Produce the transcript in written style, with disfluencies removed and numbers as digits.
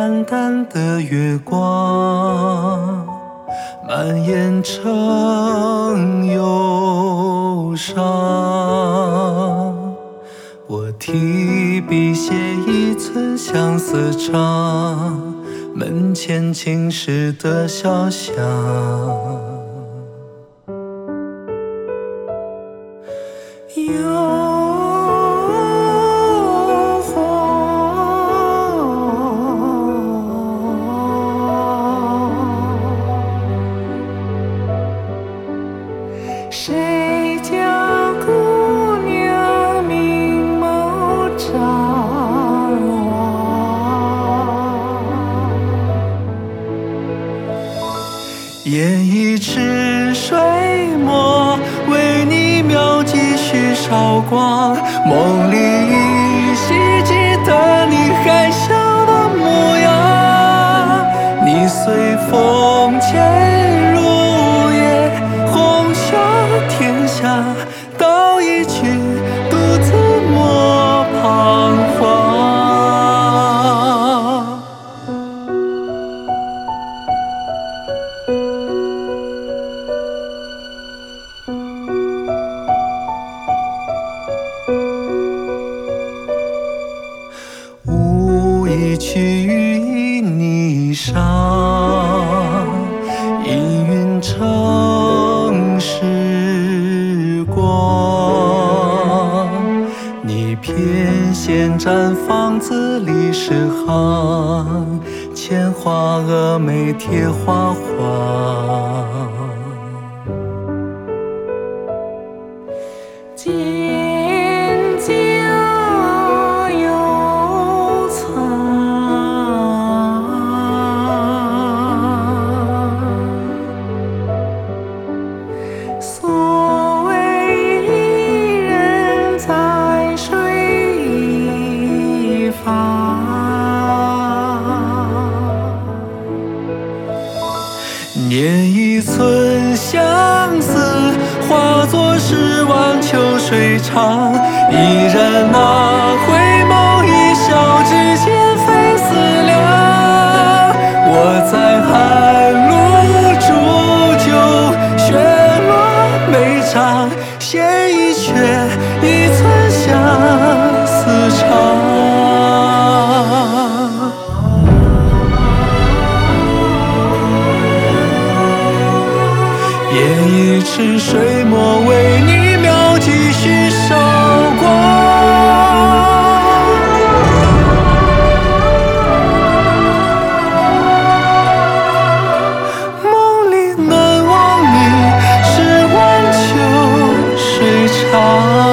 淡淡的月光，蔓延成忧伤。我提笔写一寸相思长，门前青石的小巷。 谁家姑娘明眸张望？ 夜已迟，水墨为你描几许韶光。梦里依稀记得你还小的模样。你随风潜入夜，红袖添香，道一句独自莫彷徨。无意去与你裳，氤氲成时光。你翩跹绽放字里诗行，牵花蛾眉贴花黄。 蒹葭犹藏，所谓伊人在水一方。 念一寸相思，化作10万秋水长。一人啊，回眸一笑，指尖飞思量。我在寒露煮酒，雪落眉梢，写一阙一寸相思长。夜已迟，水墨为你描几许韶光。梦里难忘你，10万秋水长。